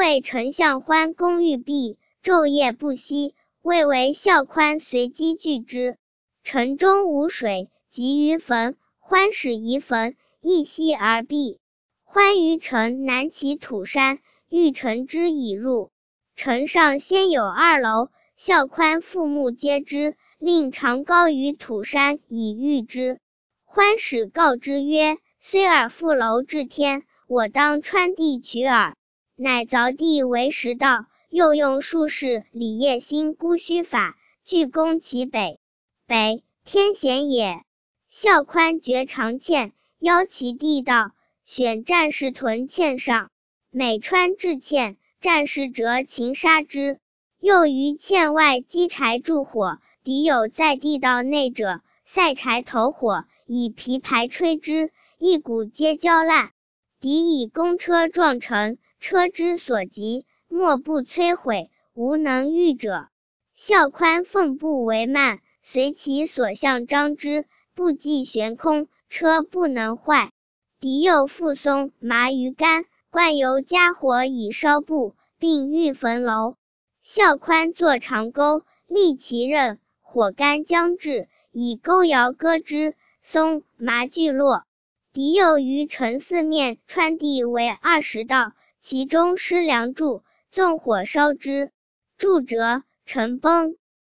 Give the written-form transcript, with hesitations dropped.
谓丞相欢公欲毕，昼夜不息，谓为孝宽随机拒之。城中无水，急于焚，欢使夷焚，一息而毕。欢于城南其土山，欲乘之以入。城上先有2楼，孝宽父目皆之，令长高于土山以御之。欢使告之曰：虽尔负楼至天，我当穿地取耳。乃凿地为10道，又用术士李业兴姑须法，具攻其北。北，天险也。孝宽绝长堑，邀其地道，选战士屯堑上。每穿至堑，战士折擒杀之。又于堑外积柴助火，敌有在地道内者，塞柴投火，以皮牌吹之，一股皆焦烂。敌以公车撞城，车之所及，莫不摧毁，无能御者。孝宽奉步为慢，随其所向张之，不计悬空，车不能坏。敌又复松麻于干，灌油加火以烧布，并欲焚楼。孝宽作长钩，立其刃，火干将至，以钩摇割之，松麻俱落。敌又于城四面穿地为20道，其中施梁柱，纵火烧之。柱折，城崩。